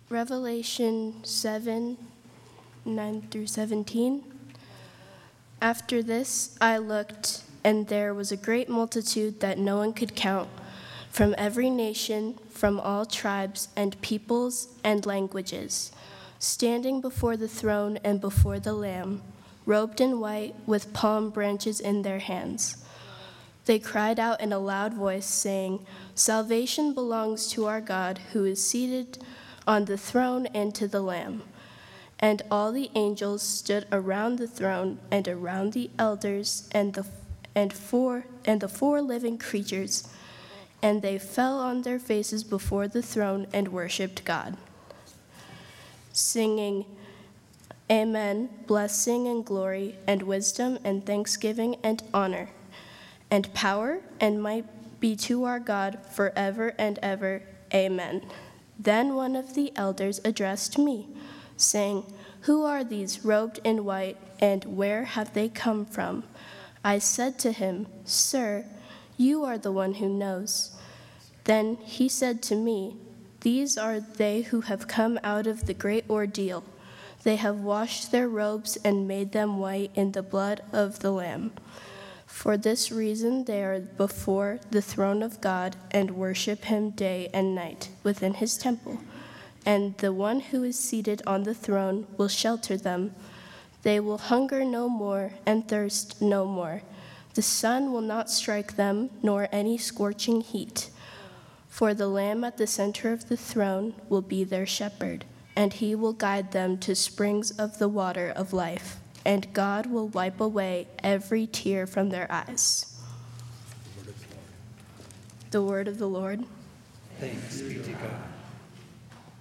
Revelation 7, 9 through 17. After this I looked, and there was a great multitude that no one could count, from every nation, from all tribes and peoples and languages, standing before the throne and before the Lamb, robed in white with palm branches in their hands. They cried out in a loud voice, saying, "Salvation belongs to our God, who is seated on the throne and to the Lamb." And all the angels stood around the throne and around the elders and the four living creatures, and they fell on their faces before the throne and worshipped God, singing, "Amen, blessing and glory and wisdom and thanksgiving and honor and power and might be to our God forever and ever. Amen." Then one of the elders addressed me, saying, "Who are these robed in white, and where have they come from?" I said to him, "Sir, you are the one who knows." Then he said to me, "These are they who have come out of the great ordeal. They have washed their robes and made them white in the blood of the Lamb. For this reason they are before the throne of God and worship him day and night within his temple. And the one who is seated on the throne will shelter them. They will hunger no more and thirst no more. The sun will not strike them, nor any scorching heat. For the Lamb at the center of the throne will be their shepherd, and he will guide them to springs of the water of life. And God will wipe away every tear from their eyes." The word of the Lord. Thanks be to God.